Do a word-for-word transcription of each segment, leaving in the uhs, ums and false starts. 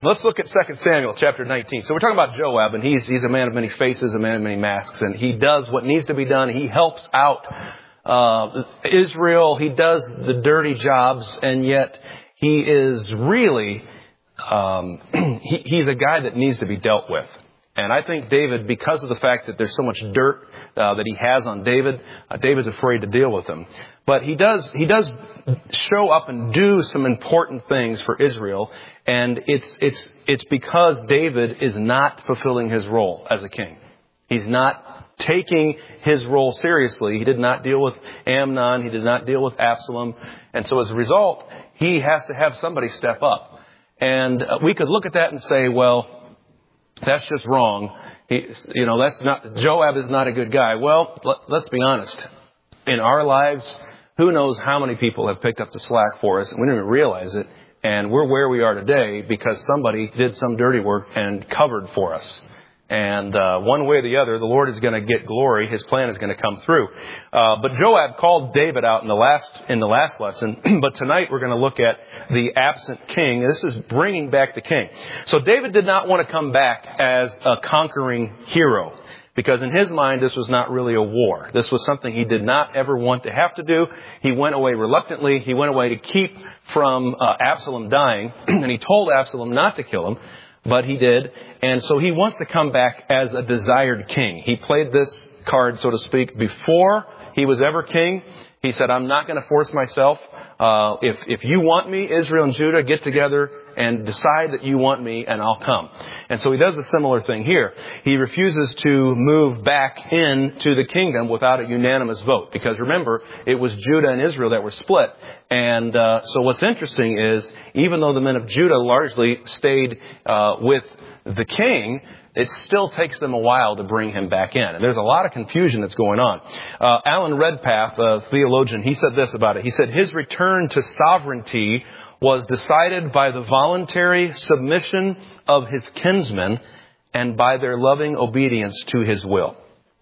Let's look at Second Samuel chapter nineteen. So we're talking about Joab, and he's he's a man of many faces, a man of many masks, and he does what needs to be done. He helps out uh, Israel. He does the dirty jobs, and yet he is really um, he, he's a guy that needs to be dealt with. And I think David, because of the fact that there's so much dirt uh, that he has on David, uh, David's afraid to deal with him. But he does he does show up and do some important things for Israel, and it's it's it's because David is not fulfilling his role as a king. He's not taking his role seriously. He did not deal with Amnon. He did not deal with Absalom. And so as a result, he has to have somebody step up. And uh, we could look at that and say, well, that's just wrong. He, you know, that's not, Joab is not a good guy. Well, let, let's be honest. In our lives, who knows how many people have picked up the slack for us, and we didn't even realize it. And we're where we are today because somebody did some dirty work and covered for us. And uh, one way or the other, the Lord is going to get glory. His plan is going to come through. Uh, but Joab called David out in the last in the last lesson. But tonight we're going to look at the absent king. This is bringing back the king. So David did not want to come back as a conquering hero, because in his mind this was not really a war. This was something he did not ever want to have to do. He went away reluctantly. He went away to keep from uh, Absalom dying. And he told Absalom not to kill him. But he did. And so he wants to come back as a desired king. He played this card, so to speak, before he was ever king. He said, I'm not going to force myself. Uh, if, if you want me, Israel and Judah, get together and decide that you want me and I'll come. And so he does a similar thing here. He refuses to move back into the kingdom without a unanimous vote. Because remember, it was Judah and Israel that were split. And uh, so what's interesting is, even though the men of Judah largely stayed uh, with the king, it still takes them a while to bring him back in. And there's a lot of confusion that's going on. Uh, Alan Redpath, a theologian, he said this about it. He said, his return to sovereignty was decided by the voluntary submission of his kinsmen and by their loving obedience to his will.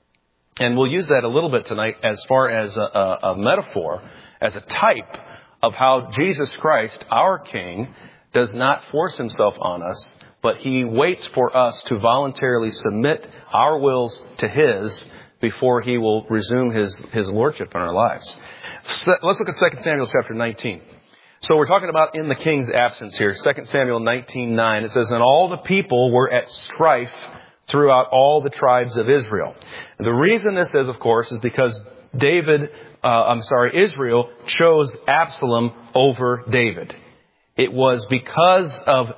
And we'll use that a little bit tonight as far as a, a, a metaphor, as a type of how Jesus Christ, our King, does not force himself on us, but he waits for us to voluntarily submit our wills to his before he will resume his, his lordship in our lives. So let's look at Second Samuel chapter nineteen. So we're talking about in the king's absence here. Second Samuel nineteen nine. It says, and all the people were at strife throughout all the tribes of Israel. And the reason this is, of course, is because David, uh, I'm sorry, Israel chose Absalom over David. It was because of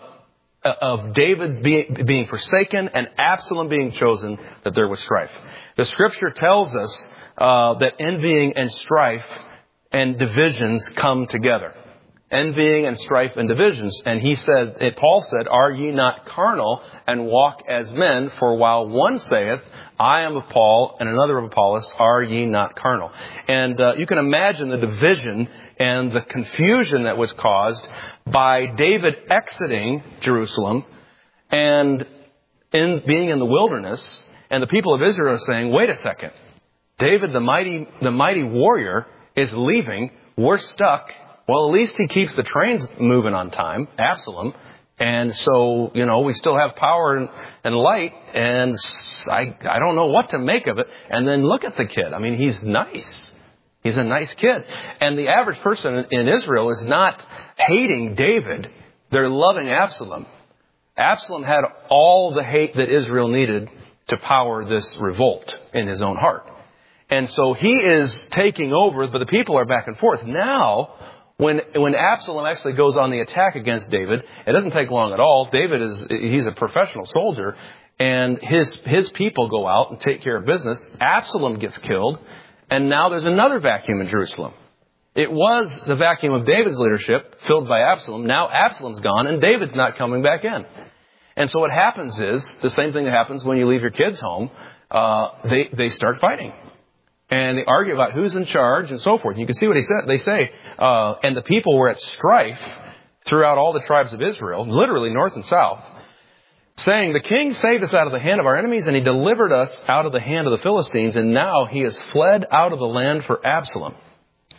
of David being, being forsaken and Absalom being chosen that there was strife. The scripture tells us uh, that envying and strife and divisions come together. Envying and strife and divisions. And he said, Paul said, are ye not carnal and walk as men? For while one saith, I am of Paul, and another of Apollos, are ye not carnal? And uh, you can imagine the division and the confusion that was caused by David exiting Jerusalem and in being in the wilderness, and the people of Israel saying, wait a second, David, the mighty, the mighty warrior, is leaving. We're stuck. Well, at least he keeps the trains moving on time, Absalom. And so, you know, we still have power and, and light, and I, I don't know what to make of it. And then look at the kid. I mean, he's nice. He's a nice kid. And the average person in Israel is not hating David. They're loving Absalom. Absalom had all the hate that Israel needed to power this revolt in his own heart. And so he is taking over, but the people are back and forth. Now, When when Absalom actually goes on the attack against David, it doesn't take long at all. David is he's a professional soldier, and his his people go out and take care of business. Absalom gets killed, and now there's another vacuum in Jerusalem. It was the vacuum of David's leadership filled by Absalom. Now Absalom's gone, and David's not coming back in. And so what happens is the same thing that happens when you leave your kids home. Uh, they they start fighting. And they argue about who's in charge and so forth. You can see what he said. They say, uh, and the people were at strife throughout all the tribes of Israel, literally north and south, saying, the king saved us out of the hand of our enemies, and he delivered us out of the hand of the Philistines, and now he has fled out of the land for Absalom.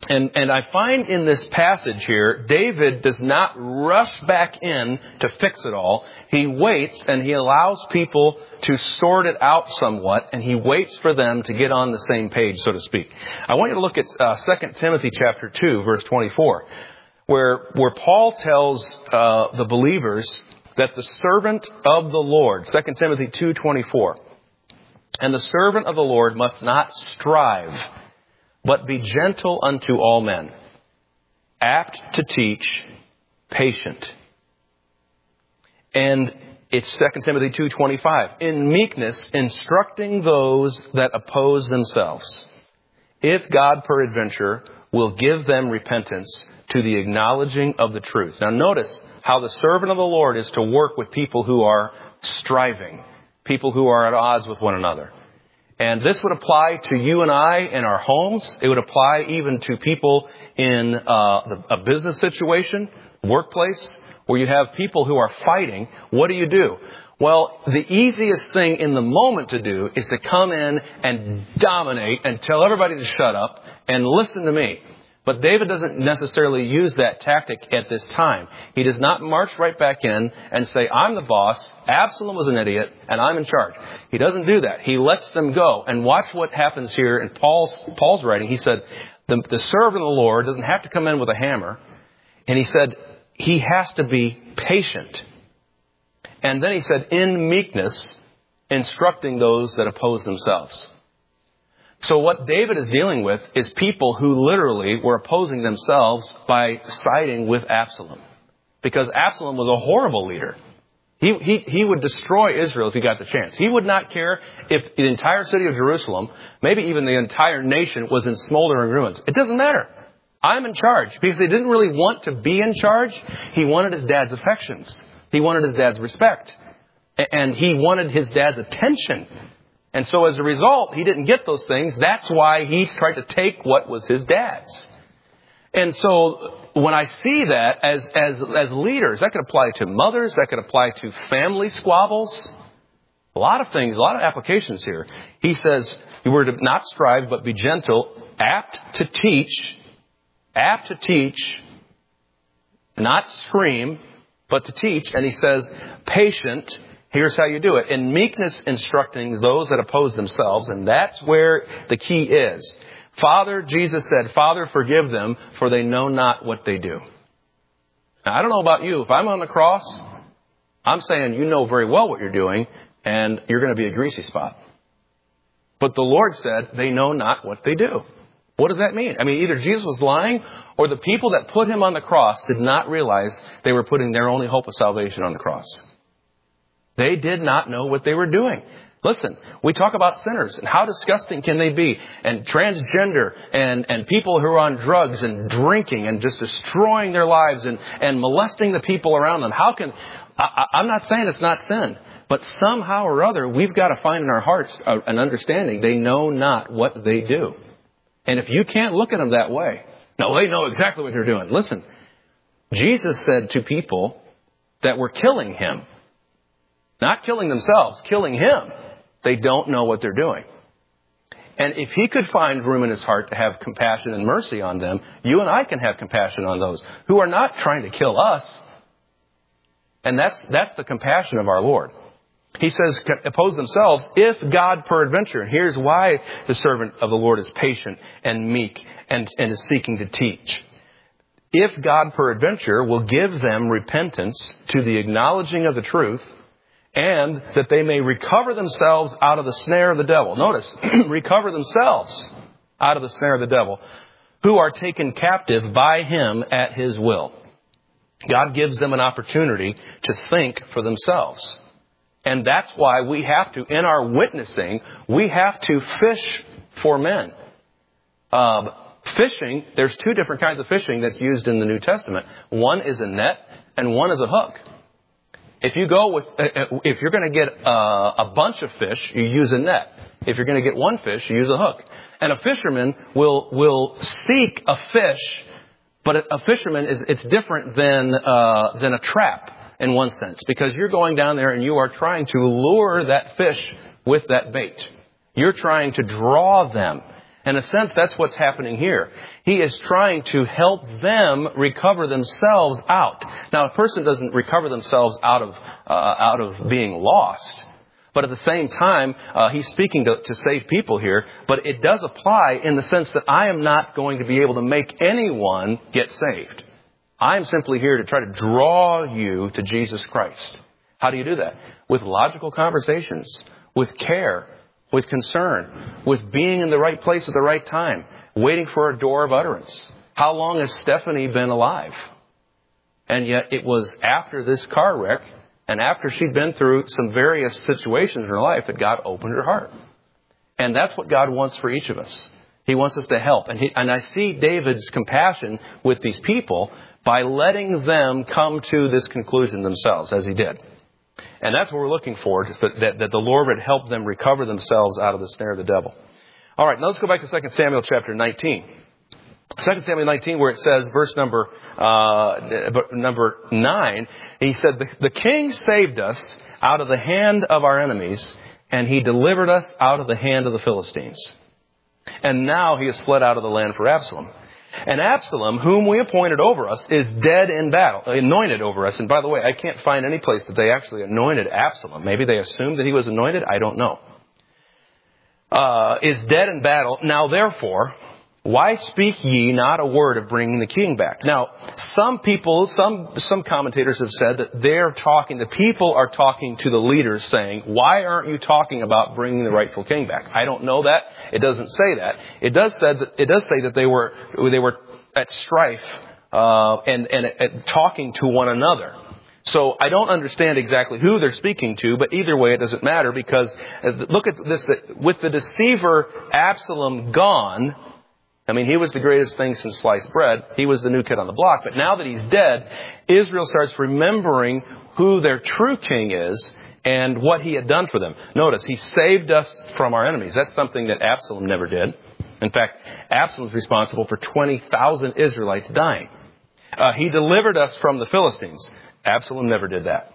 And, and I find in this passage here, David does not rush back in to fix it all. He waits and he allows people to sort it out somewhat, and he waits for them to get on the same page, so to speak. I want you to look at uh, Second Timothy chapter two, verse twenty-four, where, where Paul tells uh, the believers that the servant of the Lord, Second Timothy two twenty-four, and the servant of the Lord must not strive, but be gentle unto all men, apt to teach, patient. And it's Second Timothy two twenty-five. In meekness, instructing those that oppose themselves, if God peradventure will give them repentance to the acknowledging of the truth. Now notice how the servant of the Lord is to work with people who are striving, people who are at odds with one another. And this would apply to you and I in our homes. It would apply even to people in uh, a business situation, workplace, where you have people who are fighting. What do you do? Well, the easiest thing in the moment to do is to come in and dominate and tell everybody to shut up and listen to me. But David doesn't necessarily use that tactic at this time. He does not march right back in and say, I'm the boss, Absalom was an idiot, and I'm in charge. He doesn't do that. He lets them go. And watch what happens here in Paul's, Paul's writing. He said, the, the servant of the Lord doesn't have to come in with a hammer. And he said, he has to be patient. And then he said, in meekness, instructing those that oppose themselves. So what David is dealing with is people who literally were opposing themselves by siding with Absalom. Because Absalom was a horrible leader. He, he, he would destroy Israel if he got the chance. He would not care if the entire city of Jerusalem, maybe even the entire nation, was in smoldering ruins. It doesn't matter. I'm in charge. Because he didn't really want to be in charge. He wanted his dad's affections. He wanted his dad's respect. And he wanted his dad's attention. And so as a result, he didn't get those things. That's why he tried to take what was his dad's. And so when I see that as, as, as leaders, that could apply to mothers, that could apply to family squabbles. A lot of things, a lot of applications here. He says, you were to not strive, but be gentle, apt to teach, apt to teach, not scream, but to teach. And he says, patient. Here's how you do it. In meekness, instructing those that oppose themselves. And that's where the key is. Father, Jesus said, Father, forgive them, for they know not what they do. Now, I don't know about you. If I'm on the cross, I'm saying you know very well what you're doing, and you're going to be a greasy spot. But the Lord said, they know not what they do. What does that mean? I mean, either Jesus was lying, or the people that put him on the cross did not realize they were putting their only hope of salvation on the cross. They did not know what they were doing. Listen, we talk about sinners and how disgusting can they be, and transgender and, and people who are on drugs and drinking and just destroying their lives and, and molesting the people around them. How can, I, I'm not saying it's not sin, but somehow or other we've got to find in our hearts an understanding. They know not what they do. And if you can't look at them that way, no, they know exactly what they're doing. Listen, Jesus said to people that were killing him, not killing themselves, killing him, they don't know what they're doing. And if he could find room in his heart to have compassion and mercy on them, you and I can have compassion on those who are not trying to kill us. And that's, that's the compassion of our Lord. He says, oppose themselves if God peradventure. And here's why the servant of the Lord is patient and meek and, and is seeking to teach. If God peradventure will give them repentance to the acknowledging of the truth, and that they may recover themselves out of the snare of the devil. Notice, recover themselves out of the snare of the devil, who are taken captive by him at his will. God gives them an opportunity to think for themselves. And that's why we have to, in our witnessing, we have to fish for men. Um, fishing, there's two different kinds of fishing that's used in the New Testament. One is a net and one is a hook. If you go with, if you're going to get a, a bunch of fish, you use a net. If you're going to get one fish, you use a hook. And a fisherman will will seek a fish, but a, a fisherman is it's different than uh, than a trap in one sense, because you're going down there and you are trying to lure that fish with that bait. You're trying to draw them. In a sense, that's what's happening here. He is trying to help them recover themselves out. Now, a person doesn't recover themselves out of uh, out of being lost. But at the same time, uh, he's speaking to, to save people here. But it does apply in the sense that I am not going to be able to make anyone get saved. I'm simply here to try to draw you to Jesus Christ. How do you do that? With logical conversations, with care, with concern, with being in the right place at the right time, waiting for a door of utterance. How long has Stephanie been alive? And yet it was after this car wreck and after she'd been through some various situations in her life that God opened her heart. And that's what God wants for each of us. He wants us to help. And, he, and I see David's compassion with these people by letting them come to this conclusion themselves, as he did. And that's what we're looking for, that, that, that the Lord would help them recover themselves out of the snare of the devil. All right, now let's go back to Second Samuel chapter nineteen. Second Samuel nineteen, where it says, verse number uh, number nine, he said, the, the king saved us out of the hand of our enemies, and he delivered us out of the hand of the Philistines. And now he has fled out of the land for Absalom. And Absalom, whom we appointed over us, is dead in battle, anointed over us. And by the way, I can't find any place that they actually anointed Absalom. Maybe they assumed that he was anointed. I don't know. Uh, is dead in battle. Now therefore, why speak ye not a word of bringing the king back? Now, some people, some some commentators have said that they're talking, the people are talking to the leaders saying, why aren't you talking about bringing the rightful king back? I don't know that. It doesn't say that. It does say that, it does say that they were they were at strife uh, and, and and talking to one another. So I don't understand exactly who they're speaking to, but either way it doesn't matter, because look at this, with the deceiver Absalom gone, I mean, he was the greatest thing since sliced bread. He was the new kid on the block. But now that he's dead, Israel starts remembering who their true king is and what he had done for them. Notice, he saved us from our enemies. That's something that Absalom never did. In fact, Absalom's responsible for twenty thousand Israelites dying. Uh, he delivered us from the Philistines. Absalom never did that.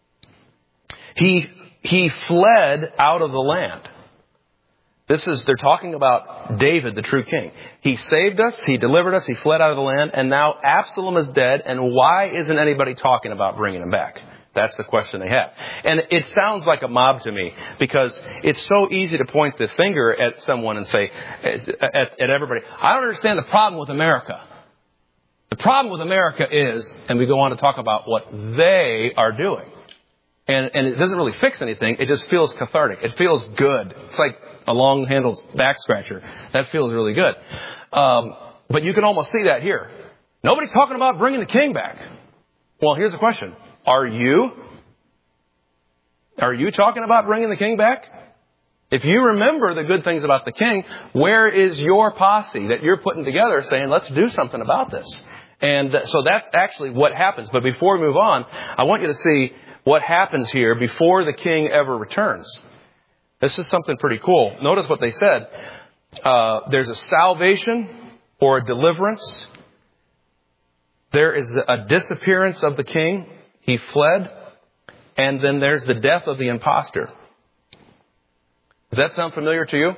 He, he fled out of the land. This is, they're talking about David, the true king. He saved us, he delivered us, he fled out of the land, and now Absalom is dead, and why isn't anybody talking about bringing him back? That's the question they have. And it sounds like a mob to me, because it's so easy to point the finger at someone and say, at, at everybody, I don't understand the problem with America. The problem with America is, and we go on to talk about what they are doing. And, and it doesn't really fix anything, it just feels cathartic. It feels good. It's like a long-handled back scratcher. That feels really good. Um, but you can almost see that here. Nobody's talking about bringing the king back. Well, here's the question. Are you? Are you talking about bringing the king back? If you remember the good things about the king, where is your posse that you're putting together saying, let's do something about this? And so that's actually what happens. But before we move on, I want you to see what happens here before the king ever returns. This is something pretty cool. Notice what they said. Uh, there's a salvation or a deliverance. There is a disappearance of the king. He fled. And then there's the death of the imposter. Does that sound familiar to you?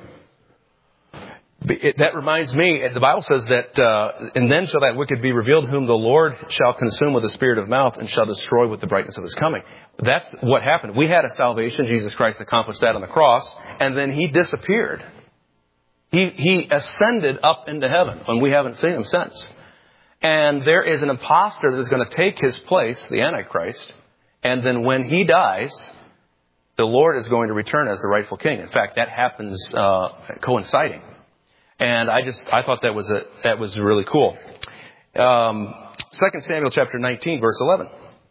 It, that reminds me, the Bible says that, uh, and then shall that wicked be revealed, whom the Lord shall consume with the spirit of mouth and shall destroy with the brightness of his coming. That's what happened. We had a salvation. Jesus Christ accomplished that on the cross, and then he disappeared. He, he ascended up into heaven, and we haven't seen him since. And there is an imposter that is going to take his place, the Antichrist, and then when he dies, the Lord is going to return as the rightful king. In fact, that happens uh, coinciding. And I just, I thought that was a, that was really cool. Um, Second Samuel chapter nineteen, verse eleven.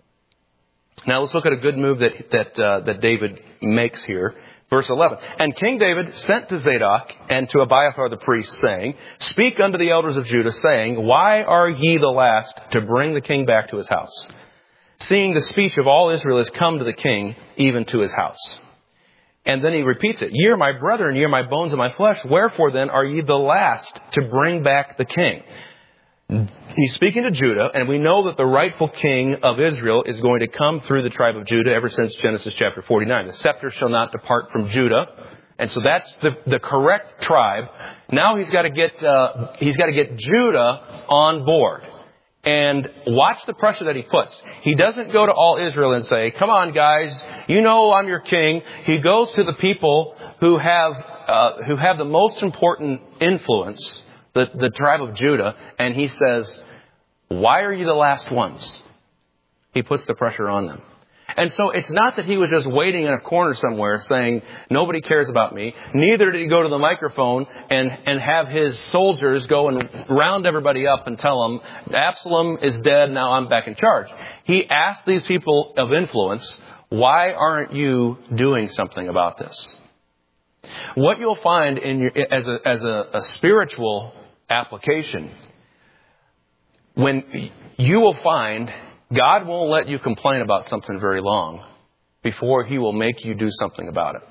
Now let's look at a good move that, that, uh, that David makes here. Verse eleven. And King David sent to Zadok and to Abiathar the priest, saying, Speak unto the elders of Judah, saying, Why are ye the last to bring the king back to his house? Seeing the speech of all Israel is come to the king, even to his house. And then he repeats it. Ye are my brethren, ye are my bones and my flesh. Wherefore then are ye the last to bring back the king? He's speaking to Judah, and we know that the rightful king of Israel is going to come through the tribe of Judah ever since Genesis chapter forty-nine. The scepter shall not depart from Judah. And so that's the, the correct tribe. Now he's got to get, uh, he's got to get Judah on board. And watch the pressure that he puts. He doesn't go to all Israel and say, come on guys, you know I'm your king. He goes to the people who have, uh, who have the most important influence, the, the tribe of Judah, and he says, why are you the last ones? He puts the pressure on them. And so it's not that he was just waiting in a corner somewhere saying, nobody cares about me. Neither did he go to the microphone and, and have his soldiers go and round everybody up and tell them, Absalom is dead, now I'm back in charge. He asked these people of influence, why aren't you doing something about this? What you'll find in your, as a, as a, a spiritual application, when you will find God won't let you complain about something very long before He will make you do something about it.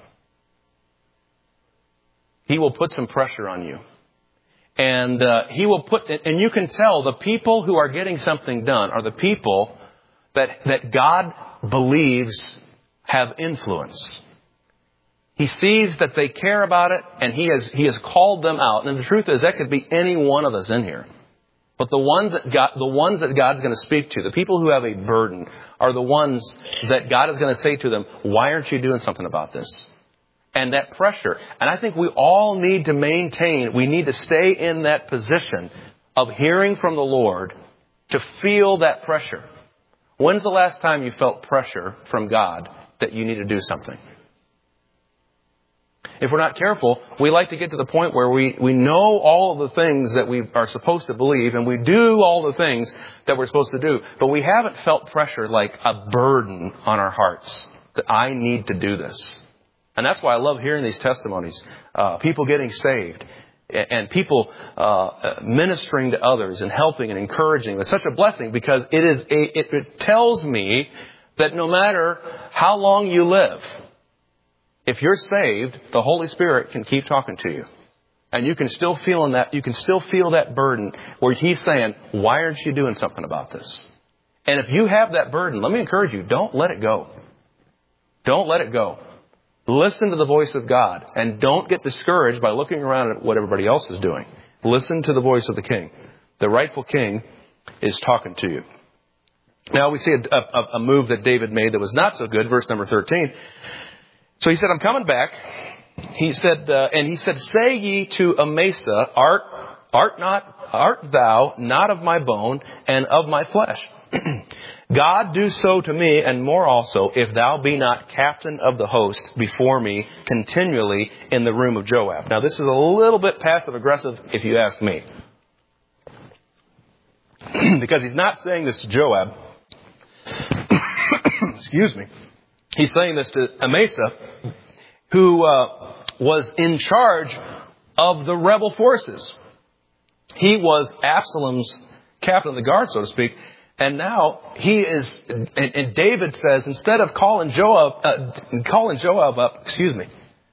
He will put some pressure on you. And uh, He will put, and you can tell the people who are getting something done are the people that, that God believes have influence. He sees that they care about it, and He has, He has called them out. And the truth is, that could be any one of us in here. But the ones that God, the ones that God's going to speak to, the people who have a burden, are the ones that God is going to say to them, why aren't you doing something about this? And that pressure. And I think we all need to maintain, we need to stay in that position of hearing from the Lord to feel that pressure. When's the last time you felt pressure from God that you need to do something? If we're not careful, we like to get to the point where we, we know all of the things that we are supposed to believe, and we do all the things that we're supposed to do, but we haven't felt pressure like a burden on our hearts that I need to do this. And that's why I love hearing these testimonies. Uh, people getting saved and people uh, ministering to others and helping and encouraging. It's such a blessing because it is a, it, it tells me that no matter how long you live, if you're saved, the Holy Spirit can keep talking to you. And you can still feel in that, you can still feel that burden where He's saying, why aren't you doing something about this? And if you have that burden, let me encourage you, don't let it go. Don't let it go. Listen to the voice of God and don't get discouraged by looking around at what everybody else is doing. Listen to the voice of the King. The rightful King is talking to you. Now we see a, a, a move that David made that was not so good. Verse number thirteen. So he said, I'm coming back. He said, uh, and he said, say ye to Amasa, art, art not, art thou not of my bone and of my flesh? God do so to me and more also, if thou be not captain of the host before me continually in the room of Joab. Now this is a little bit passive aggressive if you ask me. Because he's not saying this to Joab. Excuse me. He's saying this to Amasa, who uh, was in charge of the rebel forces. He was Absalom's captain of the guard, so to speak. And now he is, and, and David says, instead of calling Joab, uh, calling Joab up, excuse me.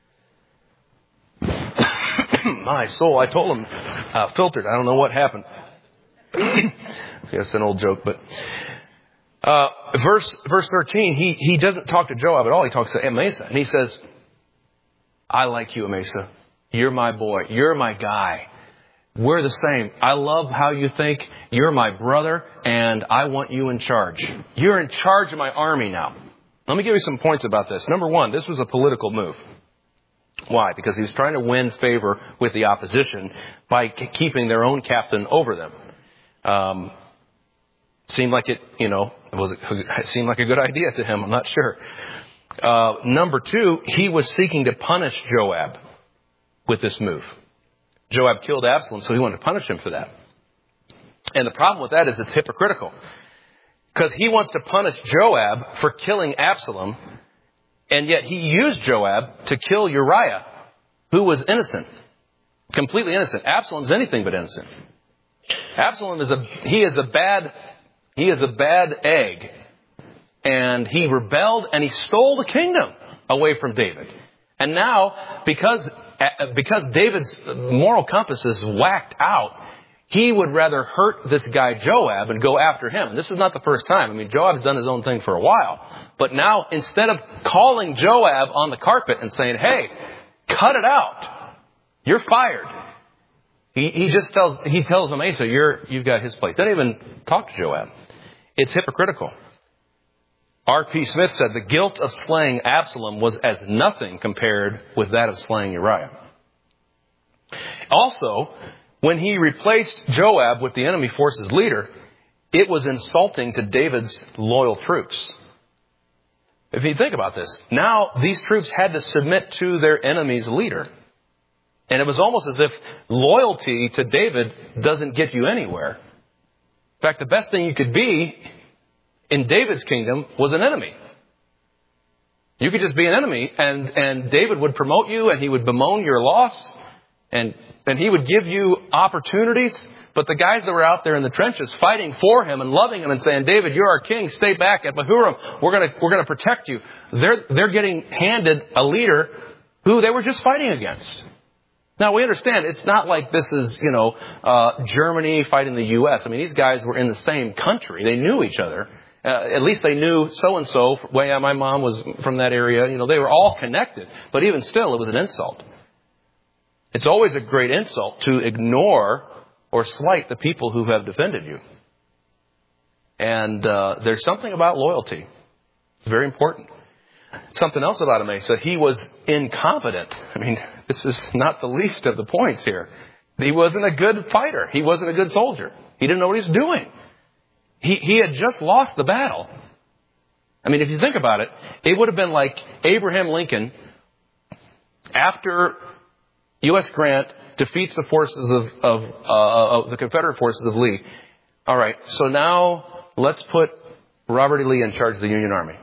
My soul, I told him, uh, filtered. I don't know what happened. That's an old joke, but... Uh, verse, verse thirteen, he, he doesn't talk to Joab at all. He talks to Amasa. And he says, I like you, Amasa. You're my boy. You're my guy. We're the same. I love how you think. You're my brother, and I want you in charge. You're in charge of my army now. Let me give you some points about this. Number one, this was a political move. Why? Because he was trying to win favor with the opposition by keeping their own captain over them. Um, seemed like it, you know, it, was, it seemed like a good idea to him. I'm not sure. Uh, number two, he was seeking to punish Joab with this move. Joab killed Absalom, so he wanted to punish him for that. And the problem with that is it's hypocritical. Because he wants to punish Joab for killing Absalom, and yet he used Joab to kill Uriah, who was innocent. Completely innocent. Absalom's anything but innocent. Absalom is a, he is a bad, he is a bad egg. And he rebelled and he stole the kingdom away from David. And now, because, because David's moral compass is whacked out, he would rather hurt this guy Joab and go after him. And this is not the first time. I mean, Joab's done his own thing for a while. But now, instead of calling Joab on the carpet and saying, hey, cut it out. You're fired. He, he just tells, he tells Amasa, you're, you've got his place. Doesn't even talk to Joab. It's hypocritical. R P Smith said the guilt of slaying Absalom was as nothing compared with that of slaying Uriah. Also, when he replaced Joab with the enemy force's leader, it was insulting to David's loyal troops. If you think about this, now these troops had to submit to their enemy's leader. And it was almost as if loyalty to David doesn't get you anywhere. In fact, the best thing you could be in David's kingdom was an enemy. You could just be an enemy, and, and David would promote you, and he would bemoan your loss, and, and he would give you opportunities. But the guys that were out there in the trenches fighting for him and loving him and saying, David, you're our king, stay back at Bahurim. We're going to, we're going to protect you. They're, they're getting handed a leader who they were just fighting against. Now, we understand it's not like this is, you know, uh, Germany fighting the U S. I mean, these guys were in the same country. They knew each other. Uh, at least they knew so-and-so. Well, yeah, my mom was from that area. You know, they were all connected. But even still, it was an insult. It's always a great insult to ignore or slight the people who have defended you. And uh, there's something about loyalty. It's very important. Something else about Amasa, he was incompetent. I mean, this is not the least of the points here. He wasn't a good fighter. He wasn't a good soldier. He didn't know what he was doing. He, he had just lost the battle. I mean, if you think about it, it would have been like Abraham Lincoln, after U S Grant defeats the forces of, of, uh, of the Confederate forces of Lee. All right, so now let's put Robert E. Lee in charge of the Union Army.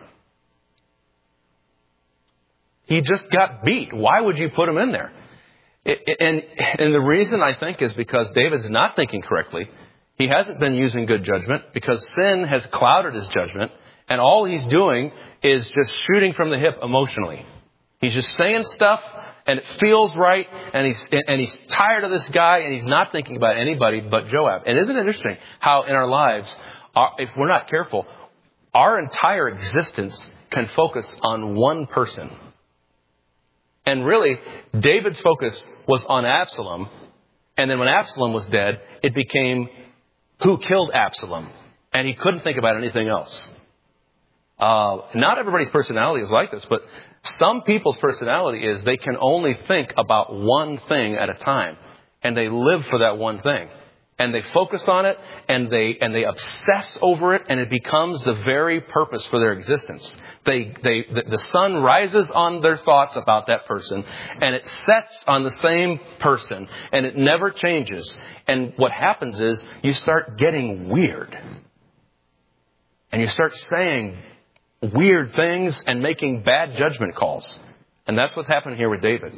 He just got beat. Why would you put him in there? It, and, and the reason, I think, is because David's not thinking correctly. He hasn't been using good judgment because sin has clouded his judgment. And all he's doing is just shooting from the hip emotionally. He's just saying stuff and it feels right. And he's, and he's tired of this guy and he's not thinking about anybody but Joab. And isn't it interesting how in our lives, our, if we're not careful, our entire existence can focus on one person. And really, David's focus was on Absalom. And then when Absalom was dead, it became who killed Absalom. And he couldn't think about anything else. Uh, not everybody's personality is like this, but some people's personality is they can only think about one thing at a time. And they live for that one thing. And they focus on it, and they and they obsess over it, and it becomes the very purpose for their existence. They they the, the sun rises on their thoughts about that person, and it sets on the same person, and it never changes. And what happens is you start getting weird, and you start saying weird things and making bad judgment calls, and that's what's happening here with David.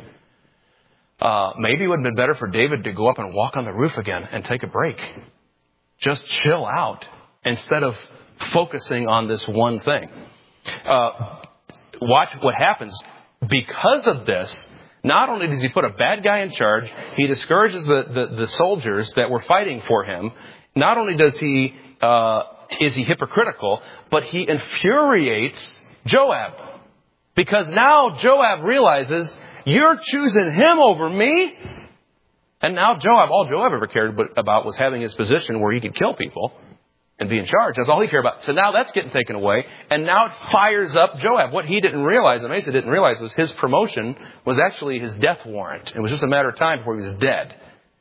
Uh, maybe it would have been better for David to go up and walk on the roof again and take a break. Just chill out instead of focusing on this one thing. Uh, watch what happens. Because of this, not only does he put a bad guy in charge, he discourages the, the, the soldiers that were fighting for him. Not only does he uh, is he hypocritical, but he infuriates Joab. Because now Joab realizes, you're choosing him over me. And now Joab, all Joab ever cared about was having his position where he could kill people and be in charge. That's all he cared about. So now that's getting taken away. And now it fires up Joab. What he didn't realize, and Amasa didn't realize, was his promotion was actually his death warrant. It was just a matter of time before he was dead.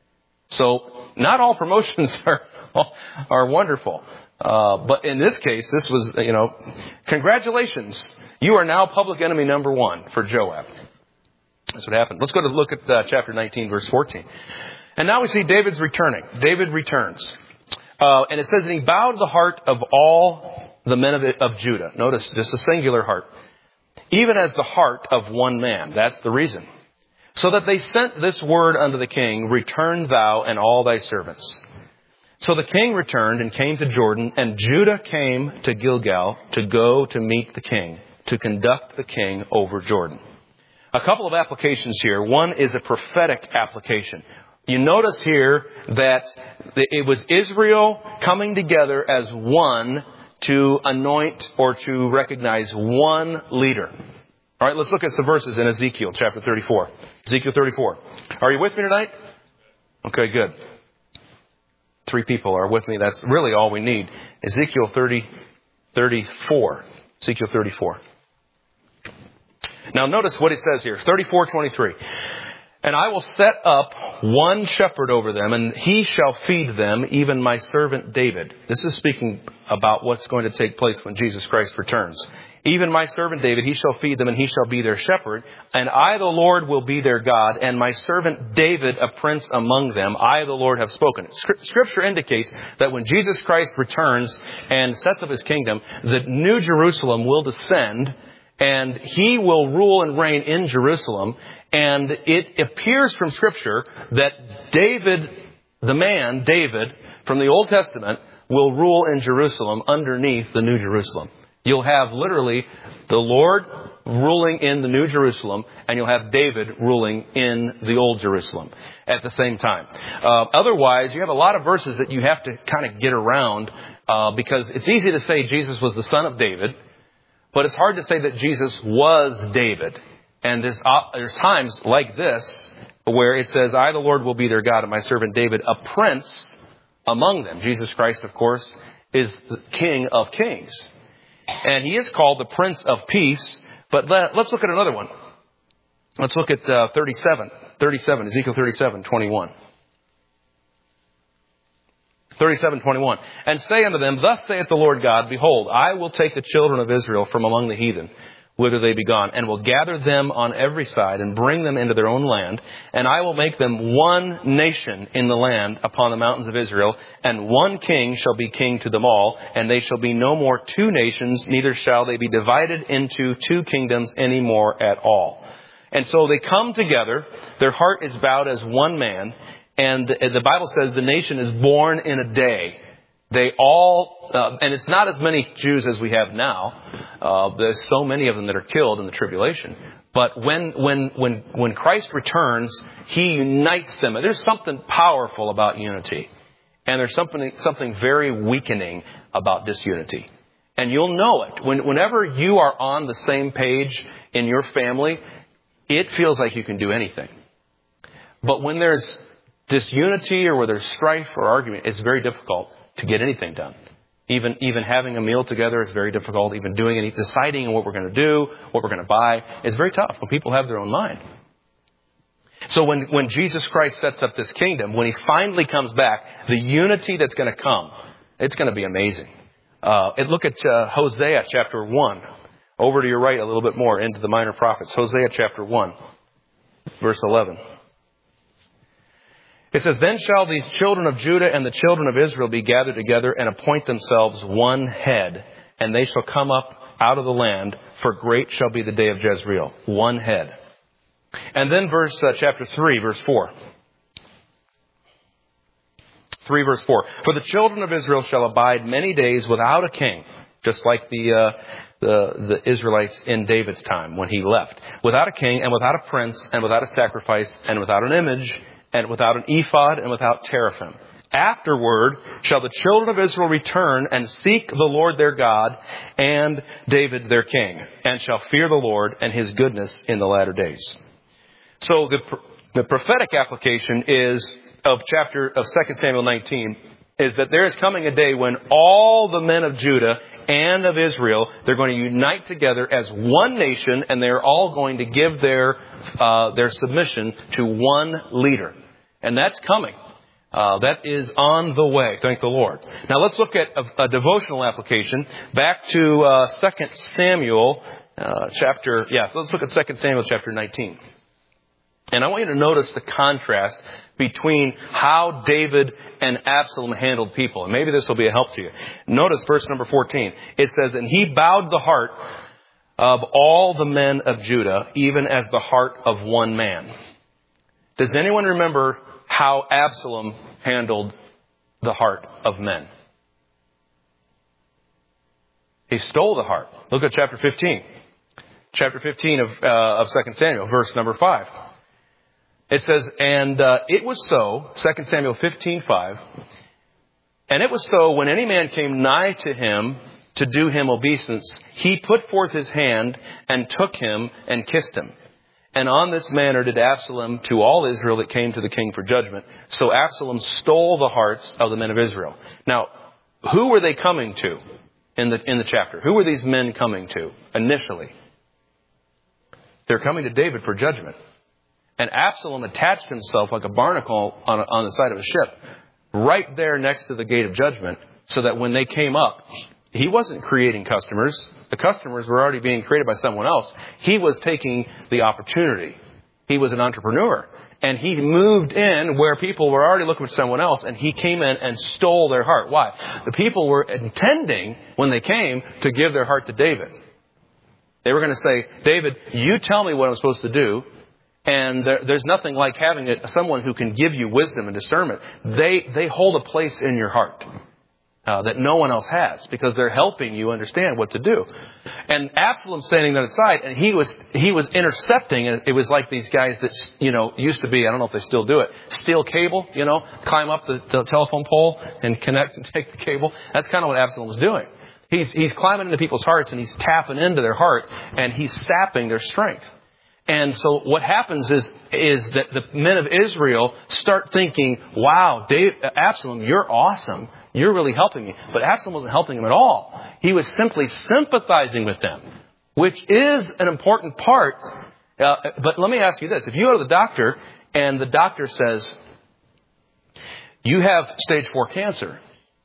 So not all promotions are, are wonderful. Uh, but in this case, this was, you know, congratulations. You are now public enemy number one for Joab. That's what happened. Let's go to look at uh, chapter nineteen, verse fourteen. And now we see David's returning. David returns. Uh, and it says, and he bowed the heart of all the men of, of Judah. Notice, just a singular heart. Even as the heart of one man. That's the reason. So that they sent this word unto the king, return thou and all thy servants. So the king returned and came to Jordan, and Judah came to Gilgal to go to meet the king, to conduct the king over Jordan. A couple of applications here. One is a prophetic application. You notice here that it was Israel coming together as one to anoint or to recognize one leader. All right, let's look at some verses in Ezekiel chapter thirty-four. Ezekiel thirty-four. Are you with me tonight? Okay, good. Three people are with me. That's really all we need. Ezekiel thirty, thirty-four. Ezekiel thirty-four. Now notice what it says here. thirty-four twenty-three. And I will set up one shepherd over them, and he shall feed them, even my servant David. This is speaking about what's going to take place when Jesus Christ returns. Even my servant David, he shall feed them, and he shall be their shepherd. And I, the Lord, will be their God, and my servant David, a prince among them. I, the Lord, have spoken. Scripture indicates that when Jesus Christ returns and sets up his kingdom, the New Jerusalem will descend, and he will rule and reign in Jerusalem. And it appears from Scripture that David, the man, David, from the Old Testament, will rule in Jerusalem underneath the New Jerusalem. You'll have literally the Lord ruling in the New Jerusalem, and you'll have David ruling in the Old Jerusalem at the same time. Uh, otherwise, you have a lot of verses that you have to kind of get around uh, because it's easy to say Jesus was the son of David, but it's hard to say that Jesus was David. And there's, uh, there's times like this where it says, I, the Lord, will be their God, and my servant David, a prince among them. Jesus Christ, of course, is the King of Kings. And he is called the Prince of Peace. But let, let's look at another one. Let's look at uh, thirty-seven. thirty-seven, Ezekiel thirty-seven, twenty-one. thirty-seven, twenty-one. And say unto them, Thus saith the Lord God, Behold, I will take the children of Israel from among the heathen, whither they be gone, and will gather them on every side, and bring them into their own land. And I will make them one nation in the land upon the mountains of Israel, and one king shall be king to them all, and they shall be no more two nations, neither shall they be divided into two kingdoms any more at all. And so they come together, their heart is bowed as one man, and the Bible says the nation is born in a day. They all, uh, and it's not as many Jews as we have now. Uh, there's so many of them that are killed in the tribulation. But when when when when Christ returns, he unites them. And there's something powerful about unity, and there's something something very weakening about disunity. And you'll know it when whenever you are on the same page in your family. It feels like you can do anything. But when there's disunity or where there's strife or argument, it's very difficult to get anything done. Even even having a meal together is very difficult. Even doing any deciding on what we're going to do, what we're going to buy, is very tough when people have their own mind. So when, when Jesus Christ sets up this kingdom, when he finally comes back, the unity that's going to come, it's going to be amazing. Uh, and look at uh, Hosea chapter one. Over to your right a little bit more into the minor prophets. Hosea chapter one, verse eleven. It says, Then shall the children of Judah and the children of Israel be gathered together and appoint themselves one head, and they shall come up out of the land, for great shall be the day of Jezreel. One head. And then verse uh, chapter three, verse four. three verse four. For the children of Israel shall abide many days without a king, just like the uh, the the Israelites in David's time when he left. Without a king and without a prince and without a sacrifice and without an image and without an ephod and without teraphim. Afterward shall the children of Israel return and seek the Lord their God and David their king, and shall fear the Lord and his goodness in the latter days. So the the prophetic application is of chapter of Second Samuel nineteen is that there is coming a day when all the men of Judah and of Israel, they're going to unite together as one nation, and they're all going to give their uh, their submission to one leader. And that's coming. Uh, that is on the way. Thank the Lord. Now let's look at a, a devotional application. Back to uh, Second Samuel uh, chapter, yeah, let's look at Second Samuel chapter nineteen. And I want you to notice the contrast between how David and Absalom handled people. And maybe this will be a help to you. Notice verse number fourteen. It says, And he bowed the heart of all the men of Judah, even as the heart of one man. Does anyone remember how Absalom handled the heart of men? He stole the heart. Look at chapter fifteen. Chapter fifteen of, uh, of Second Samuel, verse number five. It says, and uh, it was so, Second Samuel fifteen five, and it was so when any man came nigh to him to do him obeisance, he put forth his hand and took him and kissed him. And on this manner did Absalom to all Israel that came to the king for judgment. So Absalom stole the hearts of the men of Israel. Now, who were they coming to in the in the chapter? Who were these men coming to initially? They're coming to David for judgment. And Absalom attached himself like a barnacle on, a, on the side of a ship, right there next to the gate of judgment, so that when they came up, he wasn't creating customers. The customers were already being created by someone else. He was taking the opportunity. He was an entrepreneur. And he moved in where people were already looking for someone else, and he came in and stole their heart. Why? The people were intending, when they came, to give their heart to David. They were going to say, David, you tell me what I'm supposed to do. And there, there's nothing like having a, someone who can give you wisdom and discernment. They they hold a place in your heart uh, that no one else has, because they're helping you understand what to do. And Absalom's standing there aside, and he was he was intercepting. And it was like these guys that, you know, used to be, I don't know if they still do it, steal cable, you know, climb up the, the telephone pole and connect and take the cable. That's kind of what Absalom was doing. He's he's climbing into people's hearts, and he's tapping into their heart, and he's sapping their strength. And so what happens is is that the men of Israel start thinking, wow, Dave, Absalom, you're awesome. You're really helping me. But Absalom wasn't helping him at all. He was simply sympathizing with them, which is an important part. Uh, but let me ask you this. If you go to the doctor and the doctor says, you have stage four cancer,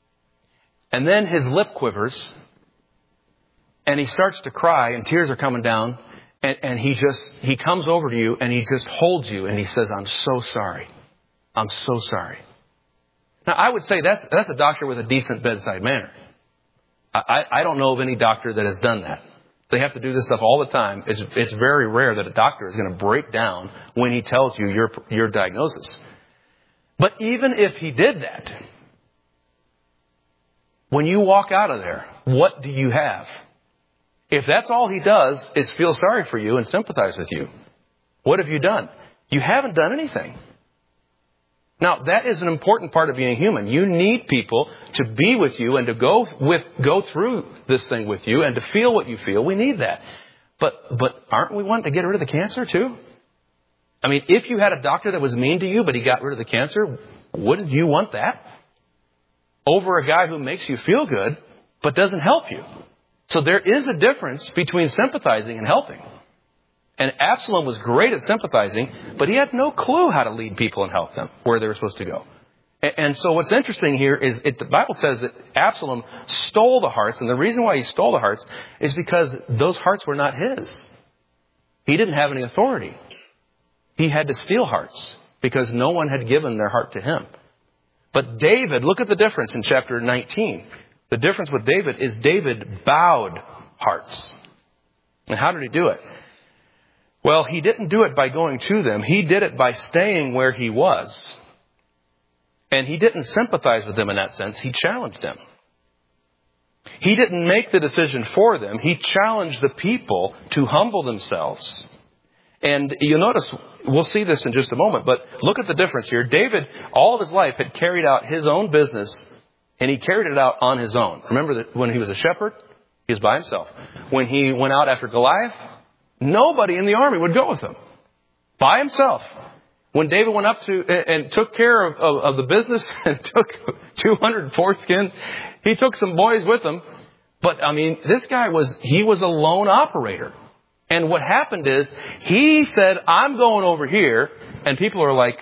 and then his lip quivers and he starts to cry and tears are coming down, And, and he just, he comes over to you and he just holds you and he says, I'm so sorry. I'm so sorry. Now, I would say that's, that's a doctor with a decent bedside manner. I, I don't know of any doctor that has done that. They have to do this stuff all the time. It's, it's very rare that a doctor is going to break down when he tells you your, your diagnosis. But even if he did that, when you walk out of there, what do you have? If that's all he does is feel sorry for you and sympathize with you, what have you done? You haven't done anything. Now, that is an important part of being human. You need people to be with you and to go with go through this thing with you and to feel what you feel. We need that. But but aren't we wanting to get rid of the cancer too? I mean, if you had a doctor that was mean to you, but he got rid of the cancer, wouldn't you want that? Over a guy who makes you feel good, but doesn't help you. So there is a difference between sympathizing and helping. And Absalom was great at sympathizing, but he had no clue how to lead people and help them where they were supposed to go. And so what's interesting here is it, the Bible says that Absalom stole the hearts. And the reason why he stole the hearts is because those hearts were not his. He didn't have any authority. He had to steal hearts because no one had given their heart to him. But David, look at the difference in chapter nineteen. The difference with David is David bowed hearts. And how did he do it? Well, he didn't do it by going to them. He did it by staying where he was. And he didn't sympathize with them in that sense. He challenged them. He didn't make the decision for them. He challenged the people to humble themselves. And you'll notice, we'll see this in just a moment, but look at the difference here. David, all of his life, had carried out his own business. And he carried it out on his own. Remember that when he was a shepherd, he was by himself. When he went out after Goliath, nobody in the army would go with him. By himself. When David went up to and took care of, of, of the business and took two hundred foreskins, he took some boys with him. But, I mean, this guy was, he was a lone operator. And what happened is, he said, I'm going over here. And people are like,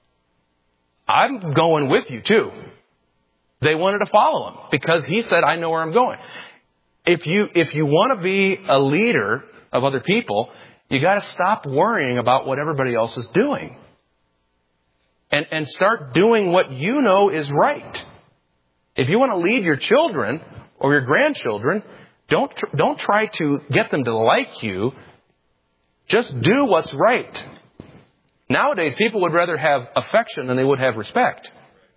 I'm going with you too. They wanted to follow him because he said, I know where I'm going. If you, if you want to be a leader of other people, you got to stop worrying about what everybody else is doing and, and start doing what you know is right. If you want to lead your children or your grandchildren, don't, don't try to get them to like you. Just do what's right. Nowadays, people would rather have affection than they would have respect.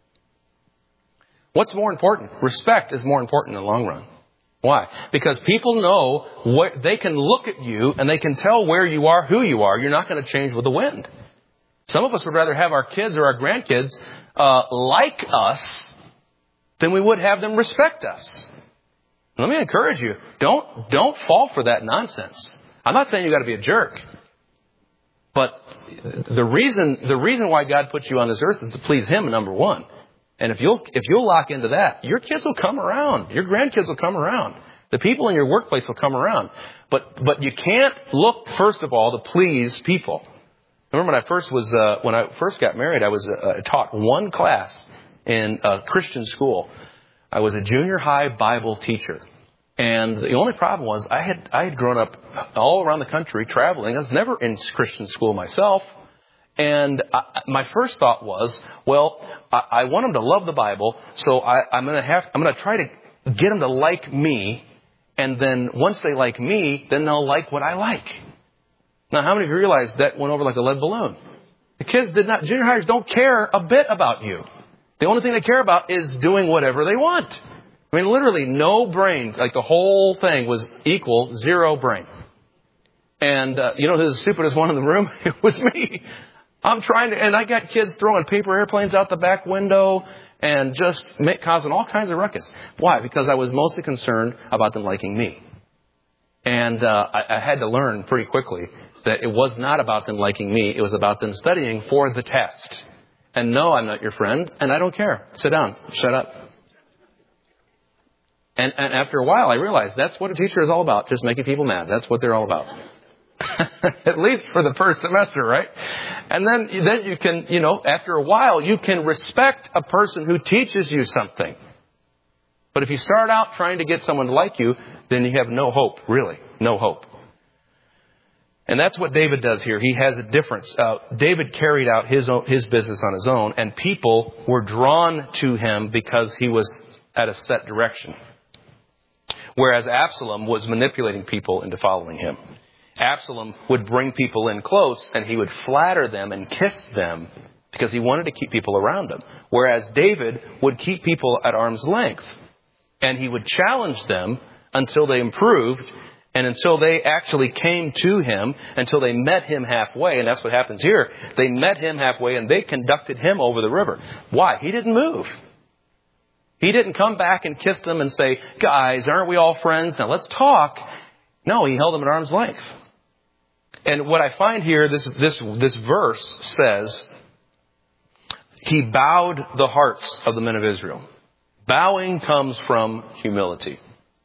What's more important? Respect is more important in the long run. Why? Because people know what they can look at you and they can tell where you are, who you are. You're not going to change with the wind. Some of us would rather have our kids or our grandkids uh, like us than we would have them respect us. Let me encourage you. Don't, don't fall for that nonsense. I'm not saying you got to be a jerk. But the reason, the reason why God put you on this earth is to please Him, number one. And if you'll, if you'll lock into that, your kids will come around. Your grandkids will come around. The people in your workplace will come around. But, but you can't look, first of all, to please people. Remember when I first was, uh, when I first got married, I was uh, taught one class in a Christian school. I was a junior high Bible teacher. And the only problem was I had, I had grown up all around the country traveling. I was never in Christian school myself. And I, my first thought was, well, I, I want them to love the Bible. So I, I'm going to have, I'm going to try to get them to like me. And then once they like me, then they'll like what I like. Now, how many of you realize that went over like a lead balloon? The kids did not, junior hires don't care a bit about you. The only thing they care about is doing whatever they want. I mean, literally no brain, like the whole thing was equal, zero brain. And, uh, you know who's the stupidest one in the room? It was me. I'm trying to, and I got kids throwing paper airplanes out the back window and just make, causing all kinds of ruckus. Why? Because I was mostly concerned about them liking me. And uh, I, I had to learn pretty quickly that it was not about them liking me. It was about them studying for the test. And no, I'm not your friend, and I don't care. Sit down. Shut up. And, and after a while, I realized that's what a teacher is all about, just making people mad. That's what they're all about. At least for the first semester, right? And then, then you can, you know, after a while, you can respect a person who teaches you something. But if you start out trying to get someone to like you, then you have no hope, really. No hope. And that's what David does here. He has a difference. Uh, David carried out his own, his business on his own, and people were drawn to him because he was at a set direction. Whereas Absalom was manipulating people into following him. Absalom would bring people in close, and he would flatter them and kiss them because he wanted to keep people around him. Whereas David would keep people at arm's length, and he would challenge them until they improved, and until they actually came to him, until they met him halfway. And that's what happens here. They met him halfway, and they conducted him over the river. Why? He didn't move. He didn't come back and kiss them and say, guys, aren't we all friends? Now let's talk. No, he held them at arm's length. And what I find here, this, this, this verse says, he bowed the hearts of the men of Israel. Bowing comes from humility.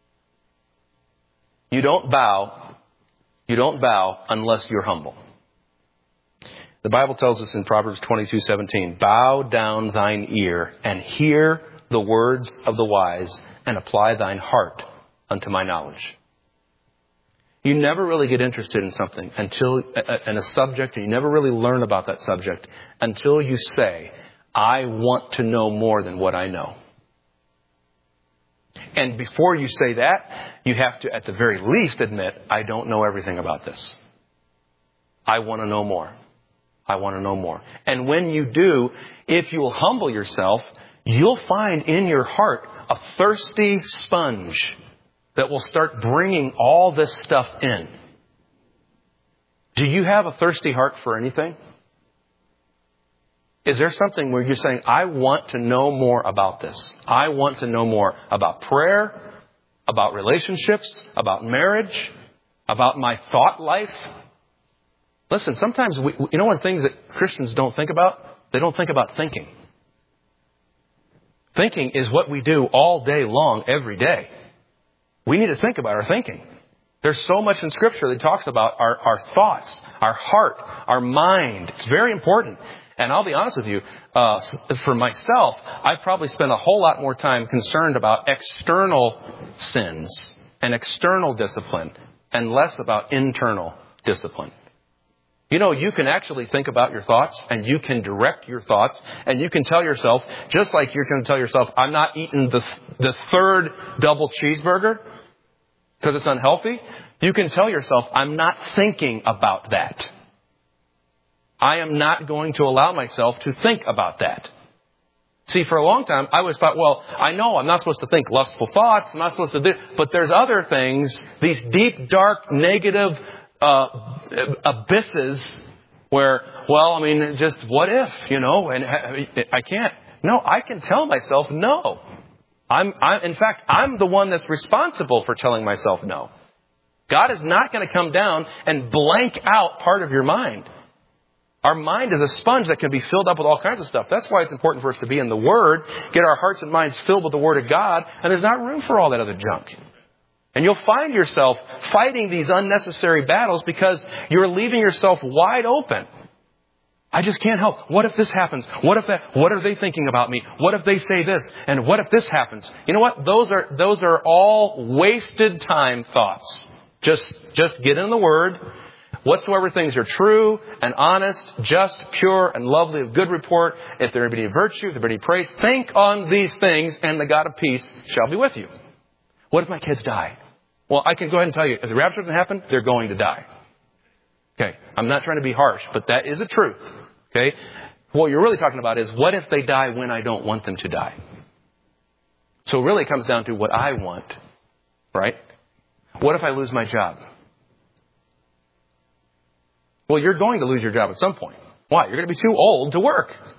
You don't bow, you don't bow unless you're humble. The Bible tells us in Proverbs twenty-two seventeen, bow down thine ear and hear the words of the wise, and apply thine heart unto my knowledge. You never really get interested in something until, in a subject, and you never really learn about that subject until you say, I want to know more than what I know. And before you say that, you have to, at the very least, admit, I don't know everything about this. I want to know more. I want to know more. And when you do, if you will humble yourself, you'll find in your heart a thirsty sponge that will start bringing all this stuff in. Do you have a thirsty heart for anything? Is there something where you're saying, I want to know more about this. I want to know more about prayer, about relationships, about marriage, about my thought life? Listen, sometimes, we, you know one things that Christians don't think about? They don't think about thinking. Thinking is what we do all day long, every day. We need to think about our thinking. There's so much in Scripture that talks about our, our thoughts, our heart, our mind. It's very important. And I'll be honest with you, uh, for myself, I probably spend a whole lot more time concerned about external sins and external discipline and less about internal discipline. You know, you can actually think about your thoughts, and you can direct your thoughts, and you can tell yourself, just like you're going to tell yourself, I'm not eating the, the third double cheeseburger because it's unhealthy. You can tell yourself, I'm not thinking about that. I am not going to allow myself to think about that. See, for a long time, I always thought, well, I know I'm not supposed to think lustful thoughts. I'm not supposed to do, but there's other things, these deep, dark, negative uh, abysses where, well, I mean, just what if, you know, and I can't. No, I can tell myself, no, I'm, I'm, in fact, I'm the one that's responsible for telling myself no. God is not going to come down and blank out part of your mind. Our mind is a sponge that can be filled up with all kinds of stuff. That's why it's important for us to be in the Word, get our hearts and minds filled with the Word of God, and there's not room for all that other junk. And you'll find yourself fighting these unnecessary battles because you're leaving yourself wide open. I just can't help. What if this happens? What if that? What are they thinking about me? What if they say this? And what if this happens? You know what? Those are those are all wasted time thoughts. Just just get in the Word. Whatsoever things are true and honest, just, pure, and lovely, of good report, if there be any virtue, if there be any praise, think on these things, and the God of peace shall be with you. What if my kids die? Well, I can go ahead and tell you, if the rapture doesn't happen, they're going to die. Okay, I'm not trying to be harsh, but that is a truth. Okay, what you're really talking about is, what if they die when I don't want them to die? So it really comes down to what I want, right? What if I lose my job? Well, you're going to lose your job at some point. Why? You're going to be too old to work. They're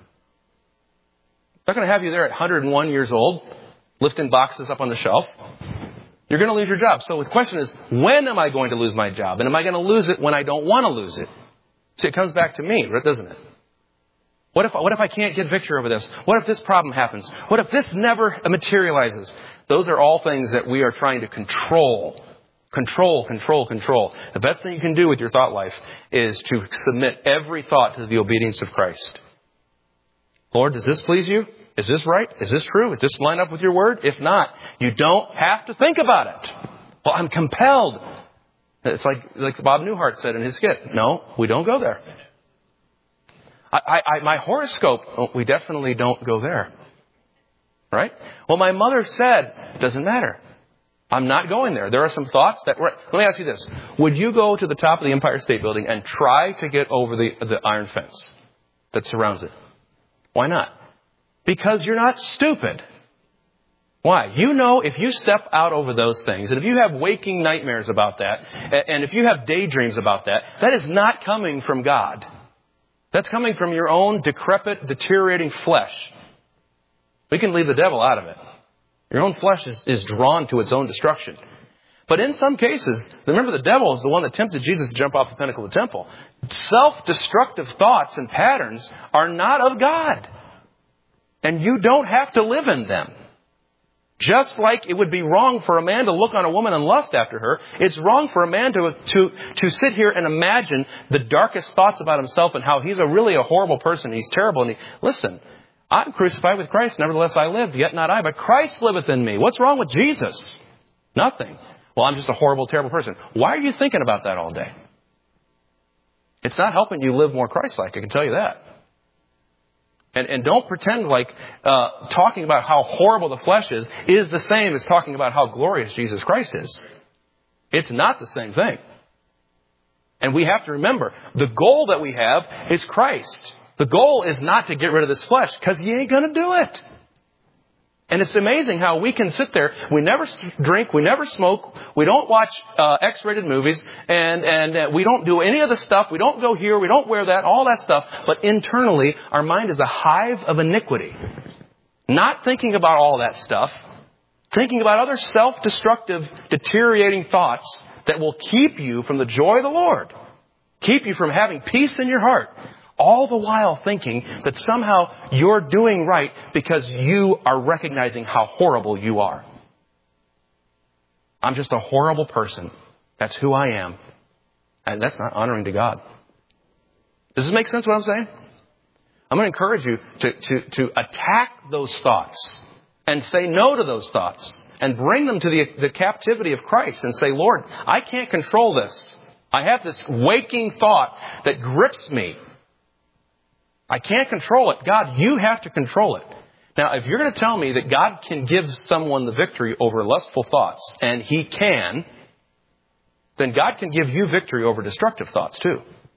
not going to have you there at one hundred one years old, lifting boxes up on the shelf. You're going to lose your job. So the question is, when am I going to lose my job? And am I going to lose it when I don't want to lose it? See, it comes back to me, doesn't it? What if, what if I can't get victory over this? What if this problem happens? What if this never materializes? Those are all things that we are trying to control. Control, control, control. The best thing you can do with your thought life is to submit every thought to the obedience of Christ. Lord, does this please you? Is this right? Is this true? Is this line up with your word? If not, you don't have to think about it. Well, I'm compelled. It's like, like Bob Newhart said in his skit. No, we don't go there. I, I, my horoscope, oh, we definitely don't go there. Right? Well, my mother said, doesn't matter. I'm not going there. There are some thoughts that... Let me ask you this. Would you go to the top of the Empire State Building and try to get over the, the iron fence that surrounds it? Why not? Because you're not stupid. Why? You know, if you step out over those things, and if you have waking nightmares about that, and if you have daydreams about that, that is not coming from God. That's coming from your own decrepit, deteriorating flesh. We can leave the devil out of it. Your own flesh is, is drawn to its own destruction. But in some cases, remember, the devil is the one that tempted Jesus to jump off the pinnacle of the temple. Self-destructive thoughts and patterns are not of God. And you don't have to live in them. Just like it would be wrong for a man to look on a woman and lust after her, it's wrong for a man to, to, to sit here and imagine the darkest thoughts about himself and how he's a really a horrible person. He's terrible. And he, listen, I'm crucified with Christ. Nevertheless, I live, yet not I, but Christ liveth in me. What's wrong with Jesus? Nothing. Well, I'm just a horrible, terrible person. Why are you thinking about that all day? It's not helping you live more Christ-like, I can tell you that. And, and don't pretend like uh, talking about how horrible the flesh is is the same as talking about how glorious Jesus Christ is. It's not the same thing. And we have to remember, the goal that we have is Christ. The goal is not to get rid of this flesh, because you ain't going to do it. And it's amazing how we can sit there. We never drink. We never smoke. We don't watch uh, X-rated movies. And, and uh, we don't do any of the stuff. We don't go here. We don't wear that, all that stuff. But internally, our mind is a hive of iniquity. Not thinking about all that stuff. Thinking about other self-destructive, deteriorating thoughts that will keep you from the joy of the Lord. Keep you from having peace in your heart. All the while thinking that somehow you're doing right because you are recognizing how horrible you are. I'm just a horrible person. That's who I am. And that's not honoring to God. Does this make sense what I'm saying? I'm going to encourage you to, to, to attack those thoughts and say no to those thoughts and bring them to the, the captivity of Christ and say, Lord, I can't control this. I have this waking thought that grips me. I can't control it. God, you have to control it. Now, if you're going to tell me that God can give someone the victory over lustful thoughts, and He can, then God can give you victory over destructive thoughts too.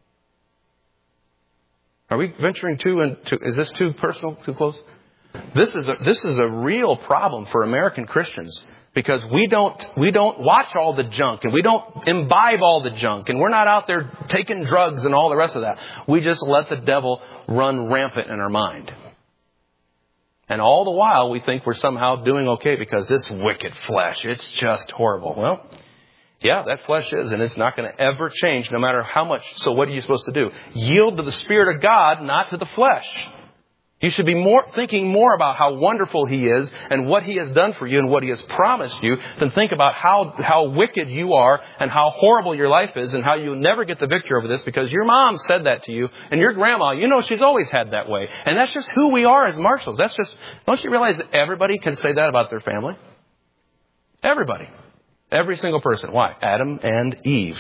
Are we venturing too into, is this too personal, too close? This is a, this is a real problem for American Christians. Because we don't, we don't watch all the junk, and we don't imbibe all the junk, and we're not out there taking drugs and all the rest of that. We just let the devil run rampant in our mind. And all the while, we think we're somehow doing okay because this wicked flesh, it's just horrible. Well, yeah, that flesh is, and it's not going to ever change no matter how much. So what are you supposed to do? Yield to the Spirit of God, not to the flesh. You should be more thinking more about how wonderful He is and what He has done for you and what He has promised you than think about how, how wicked you are and how horrible your life is and how you'll never get the victory over this because your mom said that to you and your grandma, you know, she's always had that way. And that's just who we are as Marshalls. That's just, don't you realize that everybody can say that about their family? Everybody. Every single person. Why? Adam and Eve.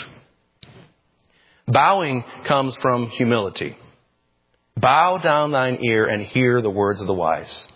Bowing comes from humility. Bow down thine ear and hear the words of the wise.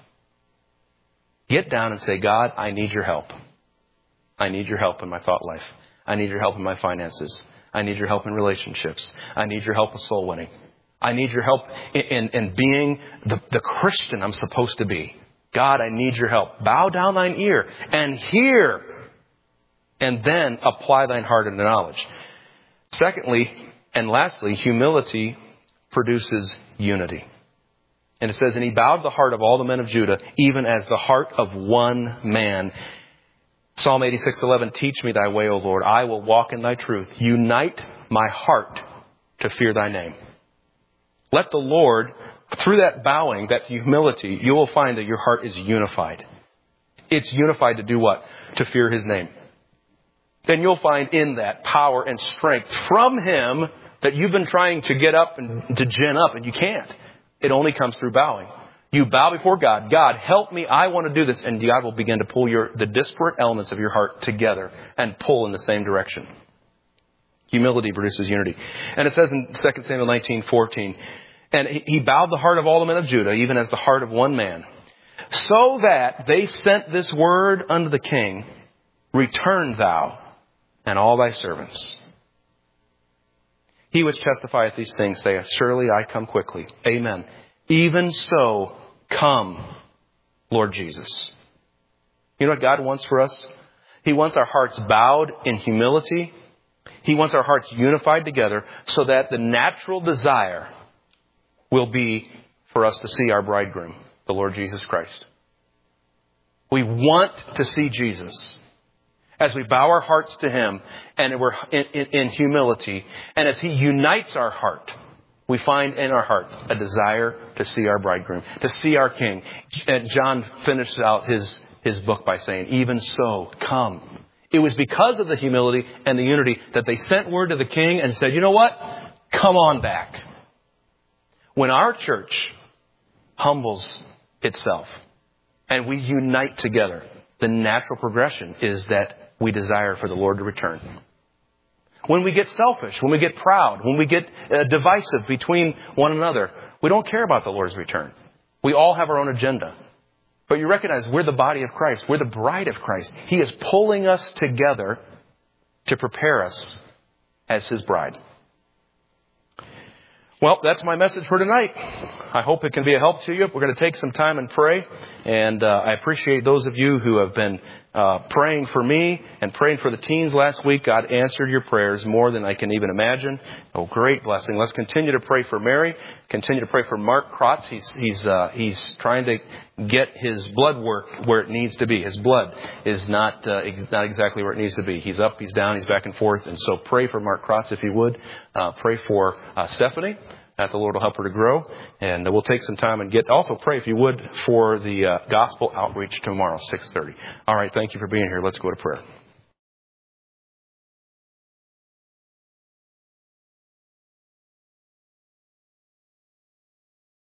Get down and say, God, I need your help. I need your help in my thought life. I need your help in my finances. I need your help in relationships. I need your help with soul winning. I need your help in, in, in being the, the Christian I'm supposed to be. God, I need your help. Bow down thine ear and hear. And then apply thine heart into knowledge. Secondly, and lastly, humility produces unity. And it says, and he bowed the heart of all the men of Judah, even as the heart of one man. Psalm eighty-six eleven, teach me thy way, O Lord. I will walk in thy truth. Unite my heart to fear thy name. Let the Lord, through that bowing, that humility, you will find that your heart is unified. It's unified to do what? To fear his name. Then you'll find in that power and strength from him that you've been trying to get up and to gin up, and you can't. It only comes through bowing. You bow before God. God, help me. I want to do this. And God will begin to pull your the disparate elements of your heart together and pull in the same direction. Humility produces unity. And it says in Second Samuel nineteen fourteen, and he bowed the heart of all the men of Judah, even as the heart of one man, so that they sent this word unto the king, return thou and all thy servants. He which testifieth these things saith, surely I come quickly. Amen. Even so, come, Lord Jesus. You know what God wants for us? He wants our hearts bowed in humility. He wants our hearts unified together so that the natural desire will be for us to see our bridegroom, the Lord Jesus Christ. We want to see Jesus. As we bow our hearts to him and we're in, in, in humility, and as he unites our heart, we find in our hearts a desire to see our bridegroom, to see our king. And John finished out his, his book by saying, even so, come. It was because of the humility and the unity that they sent word to the king and said, you know what? Come on back. When our church humbles itself and we unite together, the natural progression is that we desire for the Lord to return. When we get selfish, when we get proud, when we get uh, divisive between one another, we don't care about the Lord's return. We all have our own agenda. But you recognize we're the body of Christ. We're the bride of Christ. He is pulling us together to prepare us as his bride. Well, that's my message for tonight. I hope it can be a help to you. We're going to take some time and pray. And uh, I appreciate those of you who have been uh, praying for me and praying for the teens last week. God answered your prayers more than I can even imagine. Oh, great blessing. Let's continue to pray for Mary. Continue to pray for Mark Krotz. He's, he's, uh, he's trying to get his blood work where it needs to be. His blood is not, uh, ex- not exactly where it needs to be. He's up, he's down, he's back and forth. And so pray for Mark Krotz if you would. Uh, pray for uh, Stephanie, that the Lord will help her to grow. And uh, we'll take some time and get, also pray if you would for the uh, gospel outreach tomorrow, six thirty. All right. Thank you for being here. Let's go to prayer.